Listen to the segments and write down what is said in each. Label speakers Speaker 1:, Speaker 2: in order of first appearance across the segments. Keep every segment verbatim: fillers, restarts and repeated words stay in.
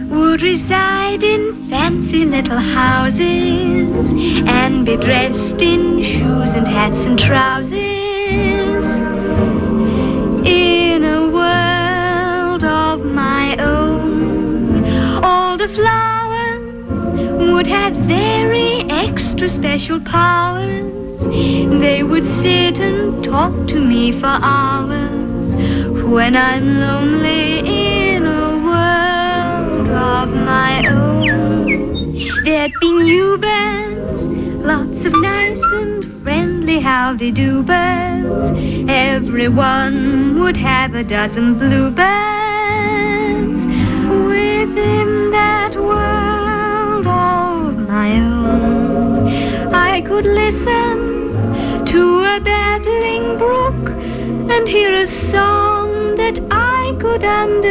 Speaker 1: would reside in fancy little houses and be dressed in shoes and hats and trousers. In a world of my own, all the flowers would have very extra special powers. They would sit and talk to me for hours when I'm lonely in a world of my own. There'd be new birds, lots of nice and friendly howdy-do birds. Everyone would have a dozen bluebirds within that world of my own. I could listen to a babbling brook and hear a song that I could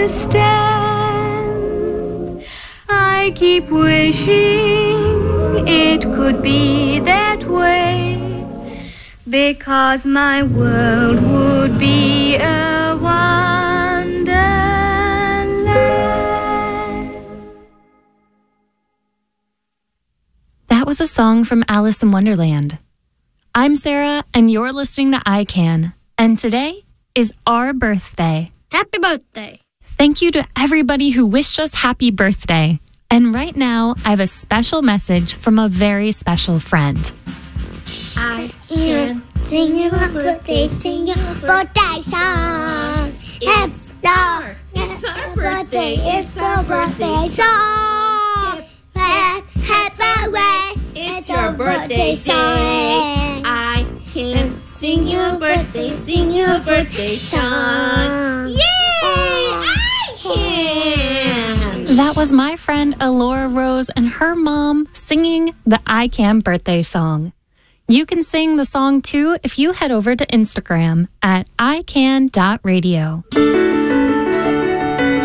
Speaker 1: understand. I keep wishing it could be that way, because my world would be a wonderland.
Speaker 2: That was a song from Alice in Wonderland. I'm Sarah, and you're listening to I Can. And today is our birthday.
Speaker 3: Happy birthday.
Speaker 2: Thank you to everybody who wished us happy birthday. And right now, I have a special message from a very special friend.
Speaker 3: I can sing you a birthday, sing you a birthday song. It's our, it's our birthday, it's our birthday song. Happy way, it's your birthday song. I can sing you a birthday, sing you a birthday song. Yay! I can!
Speaker 2: That was my friend Alora Rose and her mom singing the I Can birthday song. You can sing the song too if you head over to Instagram at i can dot radio.